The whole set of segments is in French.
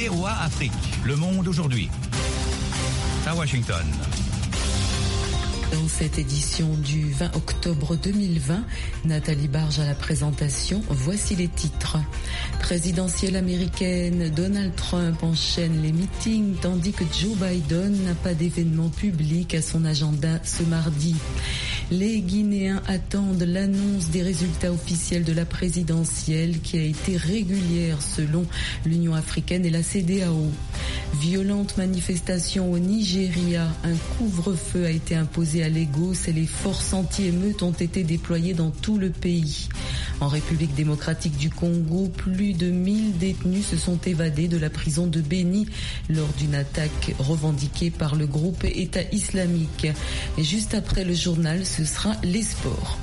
VOA Afrique, le monde aujourd'hui. À Washington. Dans cette édition du 20 octobre 2020, Nathalie Barge à la présentation. Voici les titres. Présidentielle américaine, Donald Trump enchaîne les meetings tandis que Joe Biden n'a pas d'événement public à son agenda ce mardi. Les Guinéens attendent l'annonce des résultats officiels de la présidentielle qui a été régulière selon l'Union africaine et la CEDEAO. Violente manifestation au Nigeria, un couvre-feu a été imposé à Lagos et les forces anti-émeutes ont été déployées dans tout le pays. En République démocratique du Congo, plus de 1000 détenus se sont évadés de la prison de Béni lors d'une attaque revendiquée par le groupe État islamique. Et juste après le journal, ce sera les sports.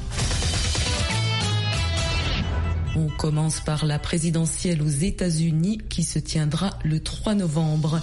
On commence par la présidentielle aux États-Unis qui se tiendra le 3 novembre.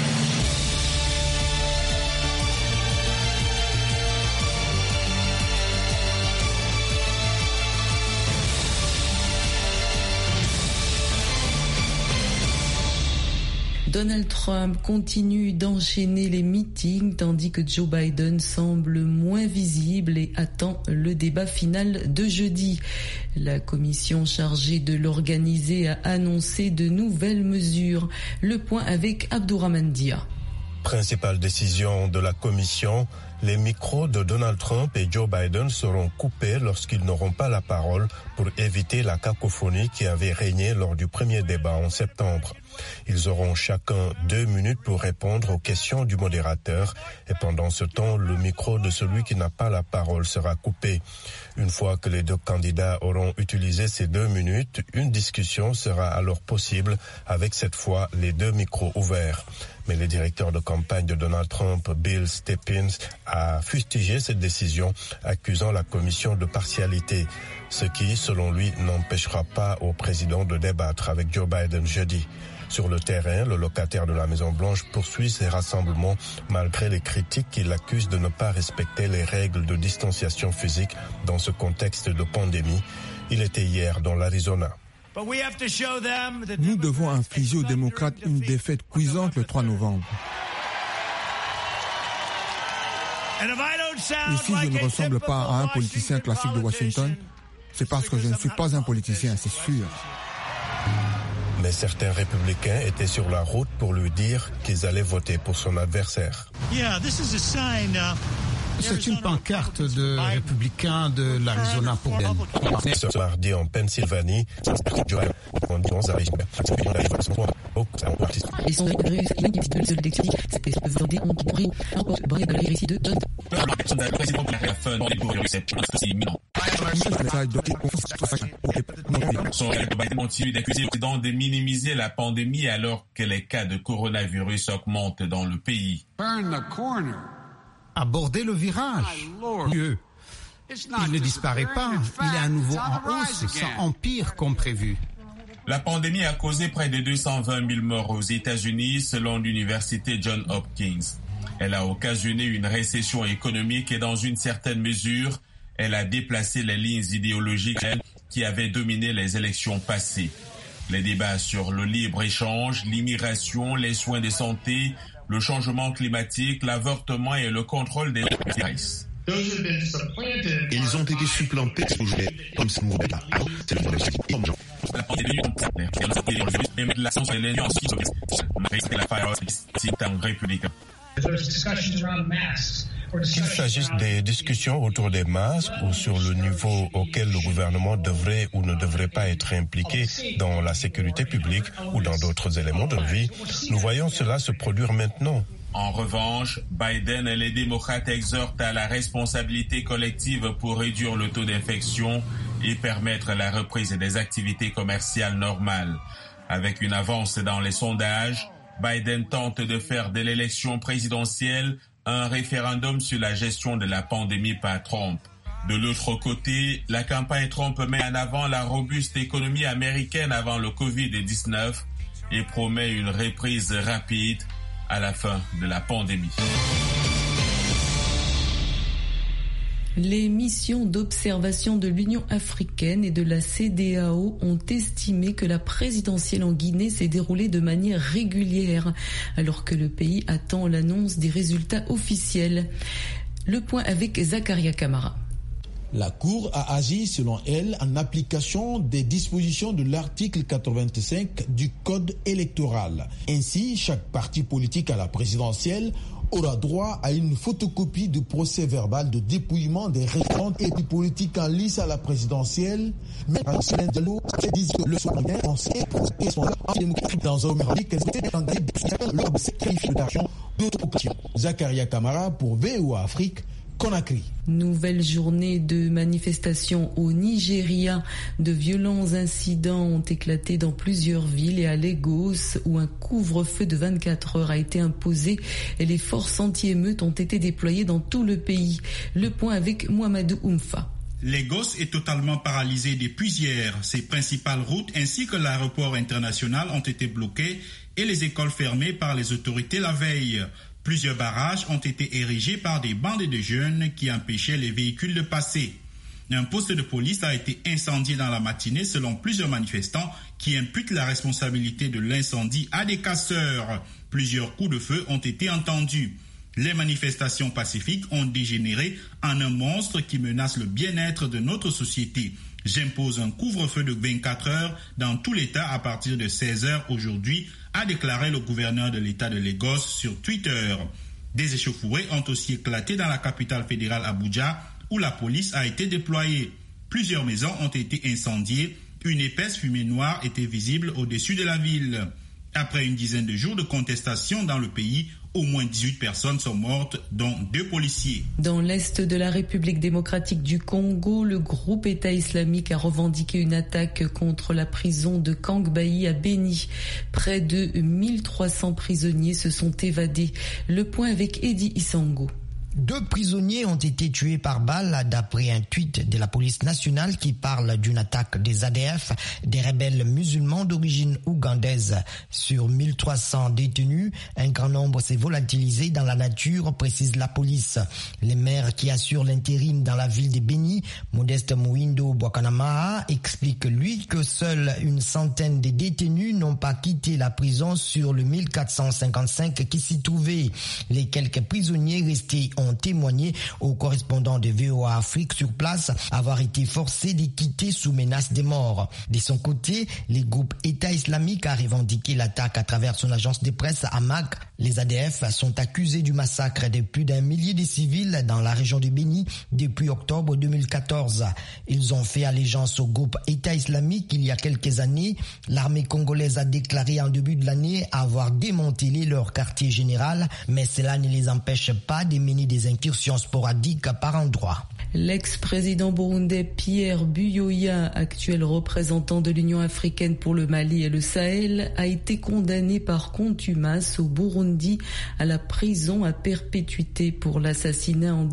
Donald Trump continue d'enchaîner les meetings tandis que Joe Biden semble moins visible et attend le débat final de jeudi. La commission chargée de l'organiser a annoncé de nouvelles mesures. Le point avec Abdourahmane Dia. Principale décision de la commission, les micros de Donald Trump et Joe Biden seront coupés lorsqu'ils n'auront pas la parole pour éviter la cacophonie qui avait régné lors du premier débat en septembre. Ils auront chacun 2 minutes pour répondre aux questions du modérateur et pendant ce temps, le micro de celui qui n'a pas la parole sera coupé. Une fois que les deux candidats auront utilisé ces 2 minutes, une discussion sera alors possible avec cette fois les 2 micros ouverts. Mais le directeur de campagne de Donald Trump, Bill Stephens, a fustigé cette décision, accusant la commission de partialité, ce qui, selon lui, n'empêchera pas au président de débattre avec Joe Biden jeudi. Sur le terrain, le locataire de la Maison-Blanche poursuit ses rassemblements malgré les critiques qui l'accusent de ne pas respecter les règles de distanciation physique dans ce contexte de pandémie. Il était hier dans l'Arizona. Nous devons infliger aux démocrates une défaite cuisante le 3 novembre. Et si je ne ressemble pas à un politicien classique de Washington, c'est parce que je ne suis pas un politicien, c'est sûr. Mais certains républicains étaient sur la route pour lui dire qu'ils allaient voter pour son adversaire. C'est une pancarte de républicains de l'Arizona pour Biden. Ce mardi en Pennsylvanie, Biden continue d'accuser le président de minimiser la pandémie alors que les cas de coronavirus augmentent dans le pays. Aborder le virage. Mieux. Il ne disparaît pas, il est à nouveau en hausse, ça empire comme prévu. La pandémie a causé près de 220 000 morts aux États-Unis selon l'université Johns Hopkins. Elle a occasionné une récession économique et dans une certaine mesure, elle a déplacé les lignes idéologiques qui avaient dominé les élections passées. Les débats sur le libre-échange, l'immigration, les soins de santé, le changement climatique, l'avortement et le contrôle des virus. Ils ont été supplantés comme ce mouvement. La pandémie Qu'il s'agisse des discussions autour des masques ou sur le niveau auquel le gouvernement devrait ou ne devrait pas être impliqué dans la sécurité publique ou dans d'autres éléments de vie, nous voyons cela se produire maintenant. En revanche, Biden et les démocrates exhortent à la responsabilité collective pour réduire le taux d'infection et permettre la reprise des activités commerciales normales. Avec une avance dans les sondages, Biden tente de faire de l'élection présidentielle un référendum sur la gestion de la pandémie par Trump. De l'autre côté, la campagne Trump met en avant la robuste économie américaine avant le Covid-19 et promet une reprise rapide à la fin de la pandémie. Les missions d'observation de l'Union africaine et de la CEDEAO ont estimé que la présidentielle en Guinée s'est déroulée de manière régulière, alors que le pays attend l'annonce des résultats officiels. Le point avec Zakaria Kamara. La Cour a agi, selon elle, en application des dispositions de l'article 85 du Code électoral. Ainsi, chaque parti politique à la présidentielle aura droit à une photocopie du procès verbal de dépouillement des référents et du politique en lice à la présidentielle. Mais Marcelin Diallo dit que le souverain français démocratique dans un Amérique lors de cette qualification d'autocration. Zakaria Kamara pour VOA Afrique, Conakry. Nouvelle journée de manifestation au Nigeria. De violents incidents ont éclaté dans plusieurs villes et à Lagos où un couvre-feu de 24 heures a été imposé et les forces anti-émeutes ont été déployées dans tout le pays. Le point avec Mohamedou Oumfa. Lagos est totalement paralysé depuis hier. Ses principales routes ainsi que l'aéroport international ont été bloqués et les écoles fermées par les autorités la veille. Plusieurs barrages ont été érigés par des bandes de jeunes qui empêchaient les véhicules de passer. Un poste de police a été incendié dans la matinée selon plusieurs manifestants qui imputent la responsabilité de l'incendie à des casseurs. Plusieurs coups de feu ont été entendus. Les manifestations pacifiques ont dégénéré en un monstre qui menace le bien-être de notre société. J'impose un couvre-feu de 24 heures dans tout l'État à partir de 16 heures aujourd'hui, a déclaré le gouverneur de l'État de Lagos sur Twitter. Des échauffourées ont aussi éclaté dans la capitale fédérale Abuja, où la police a été déployée. Plusieurs maisons ont été incendiées. Une épaisse fumée noire était visible au-dessus de la ville. Après une dizaine de jours de contestation dans le pays, au moins 18 personnes sont mortes, dont 2 policiers. Dans l'est de la République démocratique du Congo, le groupe État islamique a revendiqué une attaque contre la prison de Kangbayi à Béni. Près de 1300 prisonniers se sont évadés. Le point avec Eddie Isango. 2 prisonniers ont été tués par balle d'après un tweet de la police nationale qui parle d'une attaque des ADF, des rebelles musulmans d'origine ougandaise. Sur 1300 détenus, un grand nombre s'est volatilisé dans la nature, précise la police. Les maires qui assurent l'intérim dans la ville de Béni, Modeste Mouindo Bwakanamaha, explique lui que seule une centaine de détenus n'ont pas quitté la prison sur le 1455 qui s'y trouvait. Les quelques prisonniers restés ont témoigné aux correspondants de VOA Afrique sur place avoir été forcés de quitter sous menace de mort. De son côté, le groupe État islamique a revendiqué l'attaque à travers son agence de presse Amak. Les ADF sont accusés du massacre de plus d'1 millier de civils dans la région du Béni depuis octobre 2014. Ils ont fait allégeance au groupe État islamique il y a quelques années. L'armée congolaise a déclaré en début de l'année avoir démantelé leur quartier général, mais cela ne les empêche pas de mener des incursions sporadiques par endroits. L'ex-président burundais Pierre Buyoya, actuel représentant de l'Union africaine pour le Mali et le Sahel, a été condamné par contumace au Burundi à la prison à perpétuité pour l'assassinat en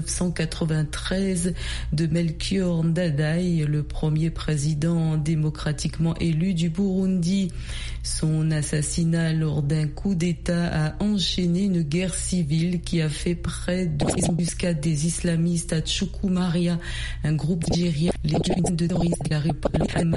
1993 de Melchior Ndadaye, le premier président démocratiquement élu du Burundi. Son assassinat lors d'un coup d'État a enchaîné une guerre civile qui a fait près de l'embuscade des islamistes à Chukwumaria, un groupe nigérien, les deux de terroristes de la République a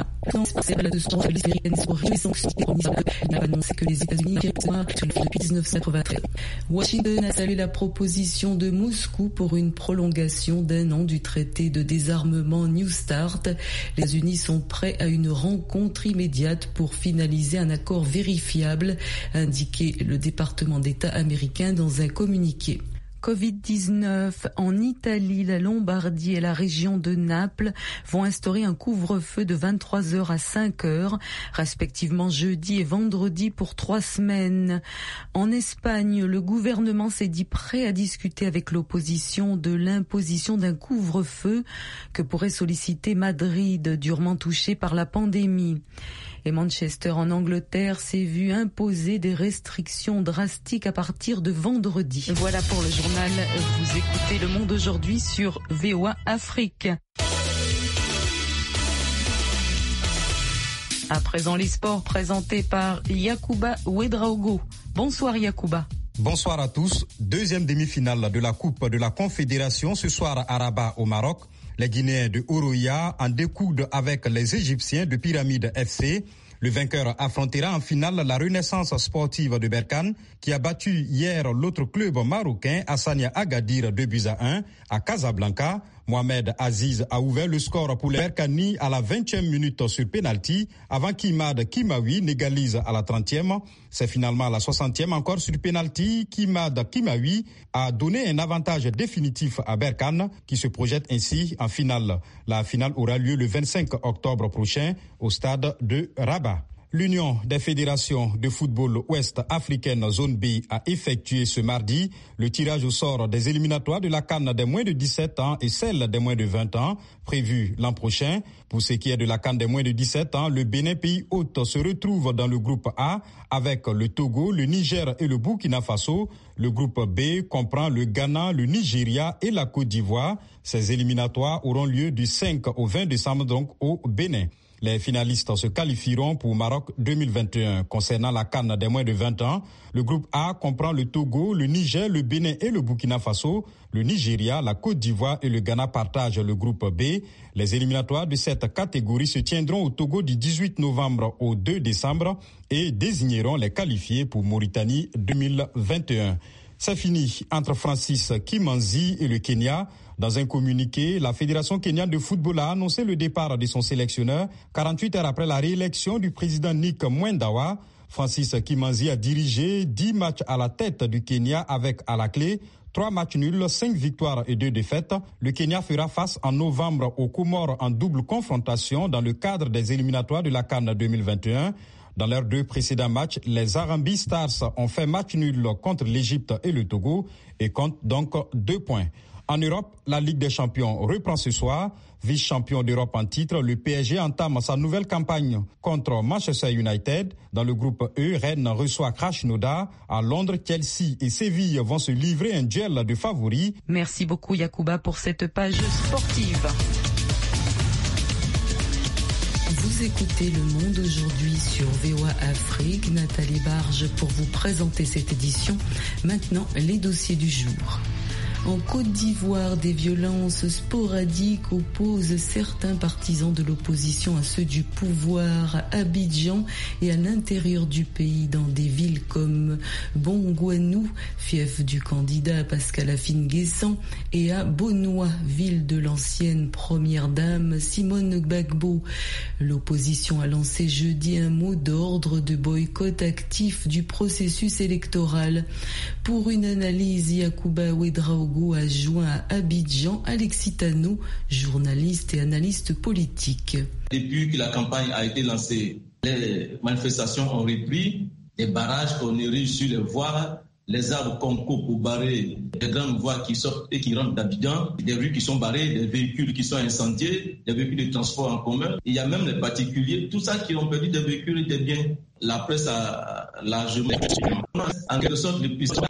annoncé que les États-Unis depuis 1993. Washington a salué la proposition de Moscou pour une prolongation d'1 an du traité de désarmement New Start. Les États-Unis sont prêts à une rencontre immédiate pour finaliser un accord vérifiable, a indiqué le département d'État américain dans un communiqué. Covid-19 en Italie, la Lombardie et la région de Naples vont instaurer un couvre-feu de 23h à 5h, respectivement jeudi et vendredi pour 3 semaines. En Espagne, le gouvernement s'est dit prêt à discuter avec l'opposition de l'imposition d'un couvre-feu que pourrait solliciter Madrid, durement touché par la pandémie. Et Manchester en Angleterre s'est vu imposer des restrictions drastiques à partir de vendredi. Voilà pour le journal. Vous écoutez Le Monde aujourd'hui sur VOA Afrique. À présent, les sports présentés par Yacouba Ouedraogo. Bonsoir Yacouba. Bonsoir à tous. Deuxième demi-finale de la Coupe de la Confédération ce soir à Rabat au Maroc. Les Guinéens de Oroya en découdent avec les Égyptiens de Pyramide FC. Le vainqueur affrontera en finale la Renaissance sportive de Berkane qui a battu hier l'autre club marocain Hassania Agadir 2-1 à Casablanca. Mohamed Aziz a ouvert le score pour les Berkani à la 20e minute sur pénalty avant qu'Imad Kimawi n'égalise à la 30e. C'est finalement à la 60e encore sur pénalty qu'Imad Kimawi a donné un avantage définitif à Berkane qui se projette ainsi en finale. La finale aura lieu le 25 octobre prochain au stade de Rabat. L'Union des fédérations de football ouest-africaine zone B a effectué ce mardi le tirage au sort des éliminatoires de la CAN des moins de 17 ans et celle des moins de 20 ans, prévue l'an prochain. Pour ce qui est de la CAN des moins de 17 ans, le Bénin, pays hôte, se retrouve dans le groupe A avec le Togo, le Niger et le Burkina Faso. Le groupe B comprend le Ghana, le Nigeria et la Côte d'Ivoire. Ces éliminatoires auront lieu du 5 au 20 décembre donc au Bénin. Les finalistes se qualifieront pour Maroc 2021. Concernant la CAN des moins de 20 ans, le groupe A comprend le Togo, le Niger, le Bénin et le Burkina Faso. Le Nigeria, la Côte d'Ivoire et le Ghana partagent le groupe B. Les éliminatoires de cette catégorie se tiendront au Togo du 18 novembre au 2 décembre et désigneront les qualifiés pour Mauritanie 2021. C'est fini entre Francis Kimanzi et le Kenya. Dans un communiqué, la Fédération kenyane de football a annoncé le départ de son sélectionneur 48 heures après la réélection du président Nick Mwendawa. Francis Kimanzi a dirigé 10 matchs à la tête du Kenya avec à la clé 3 matchs nuls, 5 victoires et 2 défaites. Le Kenya fera face en novembre aux Comores en double confrontation dans le cadre des éliminatoires de la CAN 2021. Dans leurs 2 précédents matchs, les Harambee Stars ont fait match nul contre l'Égypte et le Togo et comptent donc 2 points. En Europe, la Ligue des Champions reprend ce soir. Vice-champion d'Europe en titre, le PSG entame sa nouvelle campagne contre Manchester United. Dans le groupe E, Rennes reçoit Krasnodar. À Londres, Chelsea et Séville vont se livrer un duel de favoris. Merci beaucoup Yacouba pour cette page sportive. Vous écoutez Le Monde aujourd'hui sur VOA Afrique. Nathalie Barge pour vous présenter cette édition. Maintenant, les dossiers du jour. En Côte d'Ivoire, des violences sporadiques opposent certains partisans de l'opposition à ceux du pouvoir à Abidjan et à l'intérieur du pays dans des villes comme Bongouanou, fief du candidat Pascal Afine-Guessan, et à Bonoua, ville de l'ancienne première dame Simone Gbagbo. L'opposition a lancé jeudi un mot d'ordre de boycott actif du processus électoral. Pour une analyse, Yacouba Ouedraogo a joint à Abidjan Alexis Tano, journaliste et analyste politique. Depuis que la campagne a été lancée, les manifestations ont repris, les barrages qu'on érige sur les voies, les arbres Conco pour barrer les grandes voies qui sortent et qui rentrent d'Abidjan, des rues qui sont barrées, des véhicules qui sont incendiés, des véhicules de transport en commun. Il y a même les particuliers, tout ça qui ont perdu des véhicules et des biens. La presse a largement en quelque sorte le plus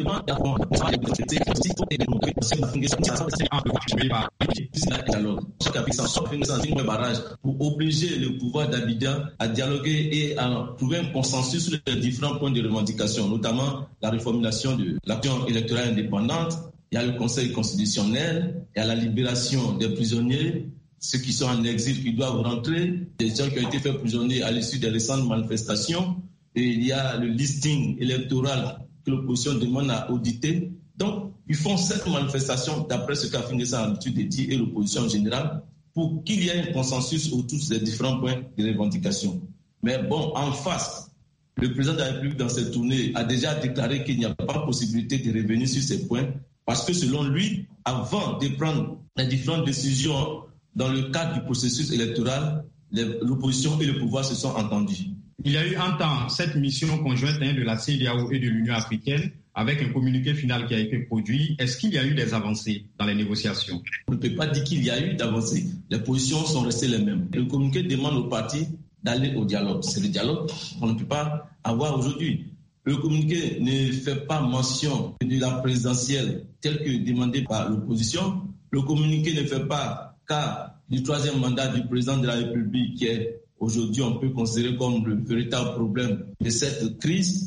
pour obliger le pouvoir d'Abidjan à dialoguer et à trouver un consensus sur les différents points de revendication, notamment la reformulation de l'action électorale indépendante. Il y a le Conseil constitutionnel, il y a la libération des prisonniers, ceux qui sont en exil qui doivent rentrer, des gens qui ont été faits prisonniers à l'issue des récentes manifestations, et il y a le listing électoral que l'opposition demande à auditer. Donc, ils font cette manifestation, d'après ce qu'a Afine-Guessan a l'habitude de dire, et l'opposition en général, pour qu'il y ait un consensus autour des différents points de revendication. Mais bon, en face, le président de la République, dans cette tournée, a déjà déclaré qu'il n'y a pas possibilité de revenir sur ces points, parce que selon lui, avant de prendre les différentes décisions dans le cadre du processus électoral, l'opposition et le pouvoir se sont entendus. Il y a eu un temps cette mission conjointe de la CEDEAO et de l'Union africaine avec un communiqué final qui a été produit. Est-ce qu'il y a eu des avancées dans les négociations? On ne peut pas dire qu'il y a eu d'avancées. Les positions sont restées les mêmes. Le communiqué demande aux partis d'aller au dialogue. C'est le dialogue qu'on ne peut pas avoir aujourd'hui. Le communiqué ne fait pas mention de la présidentielle telle que demandée par l'opposition. Le communiqué ne fait pas cas du troisième mandat du président de la République qui est aujourd'hui, on peut considérer comme le véritable problème de cette crise.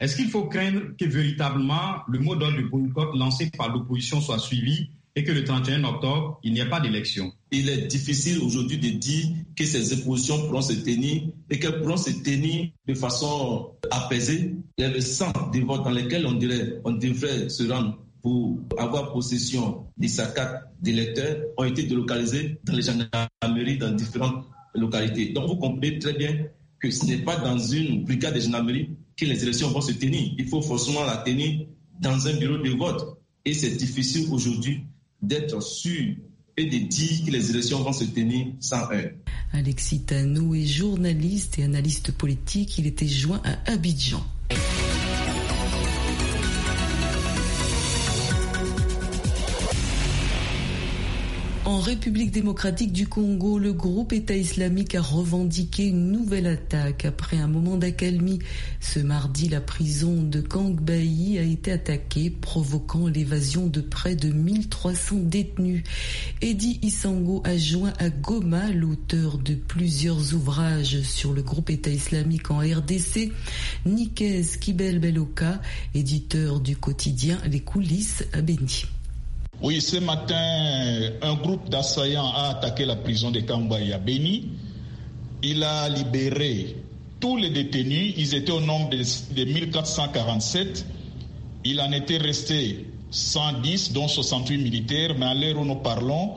Est-ce qu'il faut craindre que véritablement le mot d'ordre de boycott lancé par l'opposition soit suivi et que le 31 octobre, il n'y ait pas d'élection? Il est difficile aujourd'hui de dire que ces oppositions pourront se tenir et qu'elles pourront se tenir de façon apaisée. Les centres de vote dans lesquels on devrait se rendre pour avoir possession de sa carte d'électeur ont été délocalisés dans les gendarmeries dans différentes localités. Donc vous comprenez très bien que ce n'est pas dans une brigade de gendarmerie que les élections vont se tenir. Il faut forcément la tenir dans un bureau de vote. Et c'est difficile aujourd'hui d'être sûr et de dire que les élections vont se tenir sans heure. Alexis Tanou est journaliste et analyste politique. Il était joint à Abidjan. En République démocratique du Congo, le groupe État islamique a revendiqué une nouvelle attaque. Après un moment d'accalmie, ce mardi, la prison de Kangbayi a été attaquée, provoquant l'évasion de près de 1300 détenus. Eddie Isango a joint à Goma, l'auteur de plusieurs ouvrages sur le groupe État islamique en RDC, Nikez Kibel-Beloka, éditeur du quotidien Les Coulisses à Béni. Oui, ce matin, un groupe d'assaillants a attaqué la prison de Kangbayi à Béni. Il a libéré tous les détenus. Ils étaient au nombre de 1447. Il en était resté 110, dont 68 militaires. Mais à l'heure où nous parlons,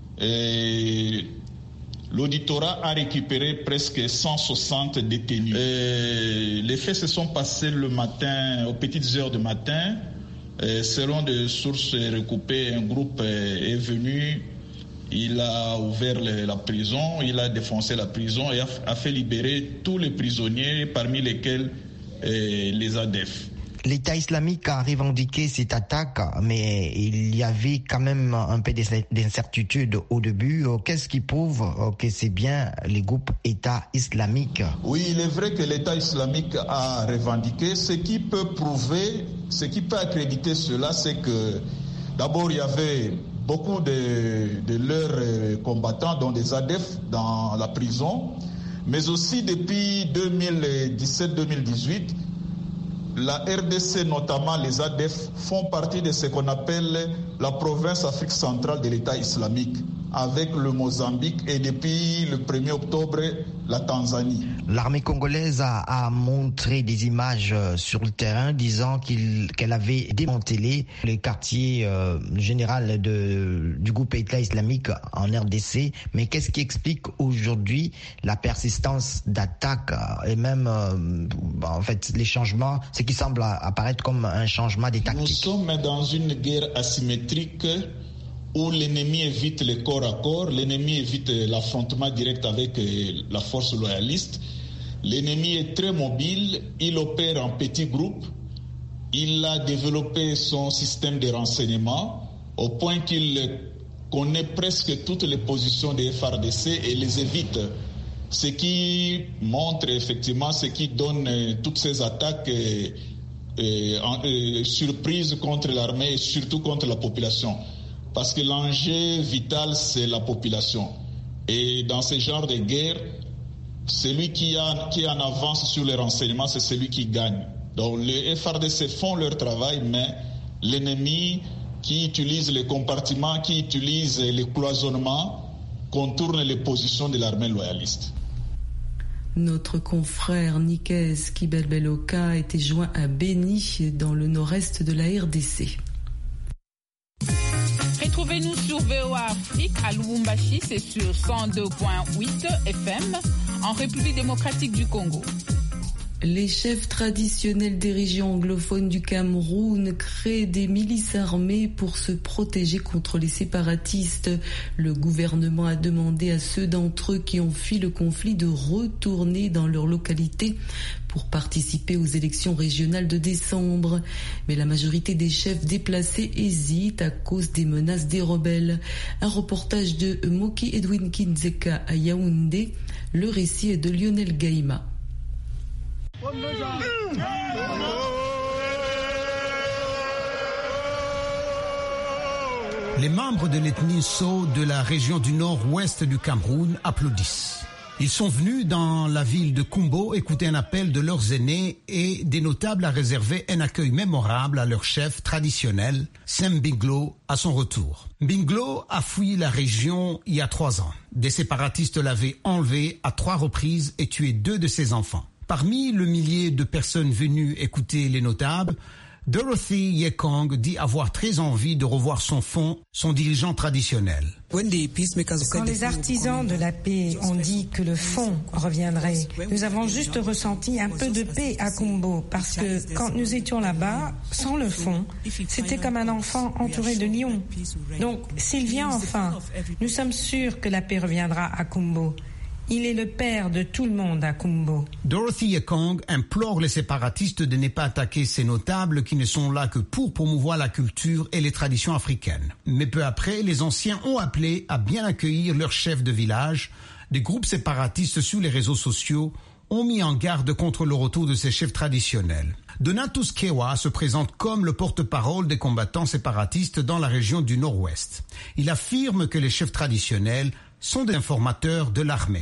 l'auditorat a récupéré presque 160 détenus. Les faits se sont passés le matin, aux petites heures du matin. Selon des sources recoupées, un groupe est venu, il a ouvert la prison, il a défoncé la prison et a fait libérer tous les prisonniers, parmi lesquels les ADF. L'État islamique a revendiqué cette attaque, mais il y avait quand même un peu d'incertitude au début. Qu'est-ce qui prouve que c'est bien les groupes État islamique? Oui, il est vrai que l'État islamique a revendiqué. Ce qui peut prouver, ce qui peut accréditer cela, c'est que d'abord il y avait beaucoup de leurs combattants, dont des ADF, dans la prison, mais aussi depuis 2017-2018, la RDC, notamment les ADF, font partie de ce qu'on appelle la province Afrique centrale de l'État islamique, avec le Mozambique et depuis le 1er octobre, la Tanzanie. L'armée congolaise a montré des images sur le terrain disant qu'elle avait démantelé le quartier général du groupe État islamique en RDC. Mais qu'est-ce qui explique aujourd'hui la persistance d'attaques et même en fait les changements, ce qui semble apparaître comme un changement des tactiques? Nous sommes dans une guerre asymétrique où l'ennemi évite le corps à corps, l'ennemi évite l'affrontement direct avec la force loyaliste. L'ennemi est très mobile, il opère en petits groupes, il a développé son système de renseignement au point qu'il connaît presque toutes les positions des FARDC et les évite. Ce qui montre effectivement, ce qui donne toutes ces attaques surprises contre l'armée et surtout contre la population. Parce que l'enjeu vital, c'est la population. Et dans ce genre de guerre, celui qui est en avance sur les renseignements, c'est celui qui gagne. Donc les FARDC font leur travail, mais l'ennemi qui utilise les compartiments, qui utilise les cloisonnements, contourne les positions de l'armée loyaliste. Notre confrère Nikez Kibel-Beloka était joint à Béni, dans le nord-est de la RDC. Retrouvez-nous sur VOA Afrique à Lubumbashi, c'est sur 102.8 FM, en République démocratique du Congo. Les chefs traditionnels des régions anglophones du Cameroun créent des milices armées pour se protéger contre les séparatistes. Le gouvernement a demandé à ceux d'entre eux qui ont fui le conflit de retourner dans leur localité pour participer aux élections régionales de décembre. Mais la majorité des chefs déplacés hésitent à cause des menaces des rebelles. Un reportage de Moki Edwin Kinzeka à Yaoundé. Le récit est de Lionel Gaïma. Les membres de l'ethnie So de la région du nord-ouest du Cameroun applaudissent. Ils sont venus dans la ville de Kumbo écouter un appel de leurs aînés et des notables à réserver un accueil mémorable à leur chef traditionnel, Sem Binglo, à son retour. Binglo a fui la région il y a 3 ans. Des séparatistes l'avaient enlevé à 3 reprises et tué 2 de ses enfants. Parmi le millier de personnes venues écouter les notables, Dorothy Yekong dit avoir très envie de revoir son dirigeant traditionnel. Quand les artisans de la paix ont dit que le fond reviendrait, nous avons juste ressenti un peu de paix à Kumbo parce que quand nous étions là-bas, sans le fond, c'était comme un enfant entouré de lions. Donc, s'il vient enfin, nous sommes sûrs que la paix reviendra à Kumbo. Il est le père de tout le monde à Kumbo. Dorothy Yekong implore les séparatistes de ne pas attaquer ces notables qui ne sont là que pour promouvoir la culture et les traditions africaines. Mais peu après, les anciens ont appelé à bien accueillir leur chef de village. Des groupes séparatistes sur les réseaux sociaux ont mis en garde contre le retour de ces chefs traditionnels. Donatus Kewa se présente comme le porte-parole des combattants séparatistes dans la région du Nord-Ouest. Il affirme que les chefs traditionnels sont des informateurs de l'armée.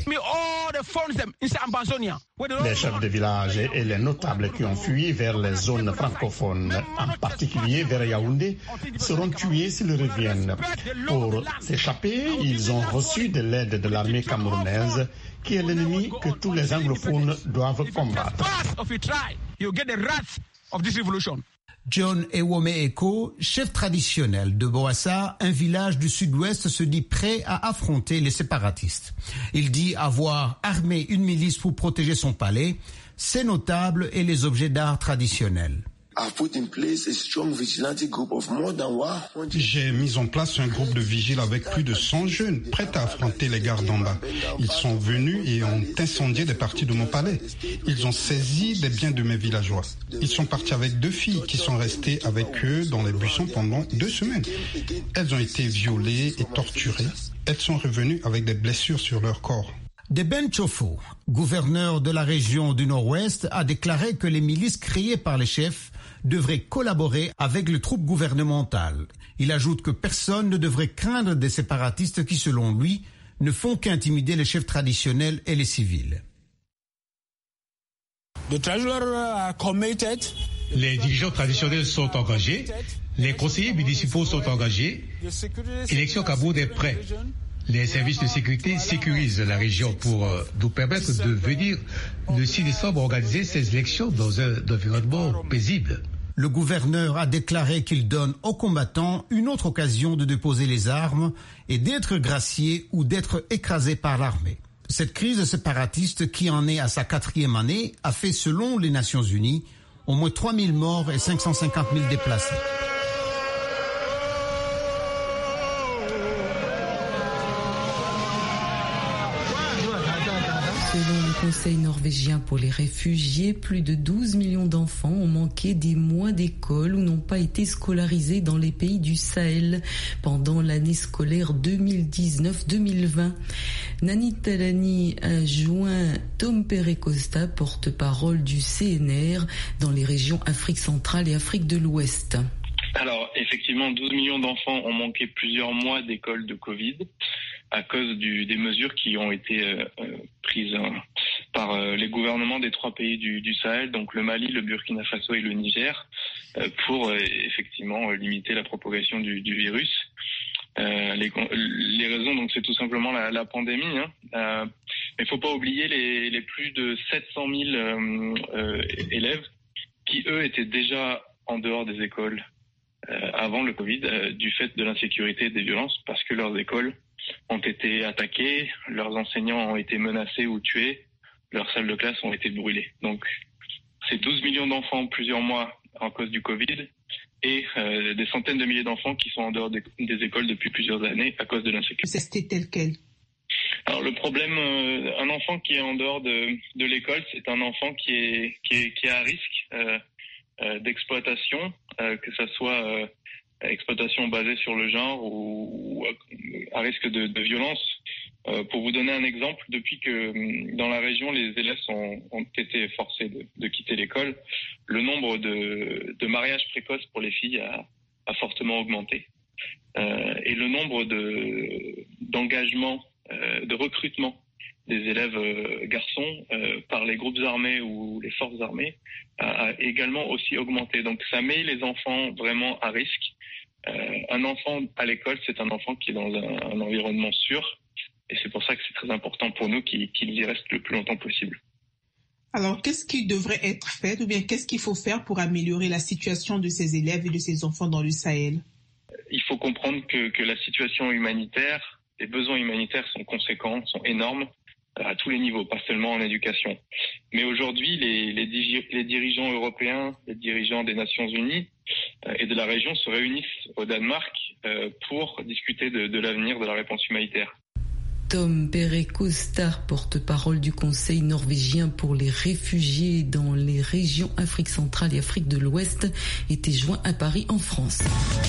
Les chefs de village et les notables qui ont fui vers les zones francophones, en particulier vers Yaoundé, seront tués s'ils reviennent. Pour s'échapper, ils ont reçu de l'aide de l'armée camerounaise, qui est l'ennemi que tous les anglophones doivent combattre. John Ewome Eko, chef traditionnel de Boassa, un village du sud-ouest, se dit prêt à affronter les séparatistes. Il dit avoir armé une milice pour protéger son palais, ses notables et les objets d'art traditionnels. J'ai mis en place un groupe de vigiles avec plus de 100 jeunes, prêts à affronter les gardes en bas. Ils sont venus et ont incendié des parties de mon palais. Ils ont saisi des biens de mes villageois. Ils sont partis avec 2 filles qui sont restées avec eux dans les buissons pendant 2 semaines. Elles ont été violées et torturées. Elles sont revenues avec des blessures sur leur corps. Deben Chofo, gouverneur de la région du Nord-Ouest, a déclaré que les milices créées par les chefs devraient collaborer avec les troupes gouvernementales. Il ajoute que personne ne devrait craindre des séparatistes qui, selon lui, ne font qu'intimider les chefs traditionnels et les civils. Les dirigeants traditionnels sont engagés, les conseillers municipaux sont engagés, Élection Kaboud est prêt. Les services de sécurité sécurisent la région pour nous permettre de venir le 6 décembre organiser ces élections dans un environnement paisible. Le gouverneur a déclaré qu'il donne aux combattants une autre occasion de déposer les armes et d'être graciés ou d'être écrasés par l'armée. Cette crise séparatiste, qui en est à sa 4e année, a fait, selon les Nations Unies, au moins 3000 morts et 550 000 déplacés. Selon le Conseil norvégien pour les réfugiés, plus de 12 millions d'enfants ont manqué des mois d'école ou n'ont pas été scolarisés dans les pays du Sahel pendant l'année scolaire 2019-2020. Nani Talani a joint Tom Perecosta, porte-parole du CNR dans les régions Afrique centrale et Afrique de l'Ouest. Alors, effectivement, 12 millions d'enfants ont manqué plusieurs mois d'école de Covid à cause des mesures qui ont été prises par les gouvernements des 3 pays du Sahel, donc le Mali, le Burkina Faso et le Niger, pour effectivement limiter la propagation du virus. Les raisons, donc, c'est tout simplement la pandémie. Mais il ne faut pas oublier les plus de 700 000 élèves qui, eux, étaient déjà en dehors des écoles avant le Covid, du fait de l'insécurité et des violences, parce que leurs écoles ont été attaquées, leurs enseignants ont été menacés ou tués, leurs salles de classe ont été brûlées. Donc, c'est 12 millions d'enfants plusieurs mois en cause du Covid et des centaines de milliers d'enfants qui sont en dehors des écoles depuis plusieurs années à cause de l'insécurité. C'était tel quel? Alors, le problème, un enfant qui est en dehors de l'école, c'est un enfant qui est à risque d'exploitation, que ça soit exploitation basée sur le genre ou à risque de violence. Pour vous donner un exemple, depuis que dans la région les élèves ont été forcés de quitter l'école, le nombre de mariages précoces pour les filles a fortement augmenté. Et le nombre d'engagements, de recrutement des élèves garçons par les groupes armés ou les forces armées a également aussi augmenté. Donc ça met les enfants vraiment à risque. Un enfant à l'école, c'est un enfant qui est dans un environnement sûr, et c'est pour ça que c'est très important pour nous qu'il y reste le plus longtemps possible. Alors, qu'est-ce qui devrait être fait, ou bien qu'est-ce qu'il faut faire pour améliorer la situation de ces élèves et de ces enfants dans le Sahel? Il faut comprendre que la situation humanitaire, les besoins humanitaires sont conséquents, sont énormes à tous les niveaux, pas seulement en éducation. Mais aujourd'hui, les dirigeants européens, les dirigeants des Nations Unies et de la région se réunissent au Danemark pour discuter de l'avenir de la réponse humanitaire. Tom Perekostar, porte-parole du Conseil norvégien pour les réfugiés dans les régions Afrique centrale et Afrique de l'Ouest, était joint à Paris en France.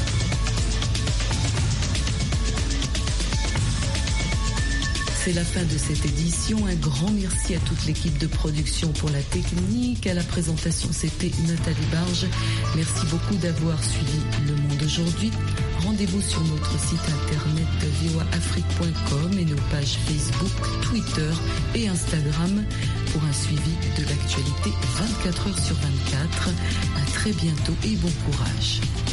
C'est la fin de cette édition. Un grand merci à toute l'équipe de production pour la technique. À la présentation, c'était Nathalie Barge. Merci beaucoup d'avoir suivi Le Monde aujourd'hui. Rendez-vous sur notre site internet voaafrique.com et nos pages Facebook, Twitter et Instagram pour un suivi de l'actualité 24 heures sur 24. À très bientôt et bon courage.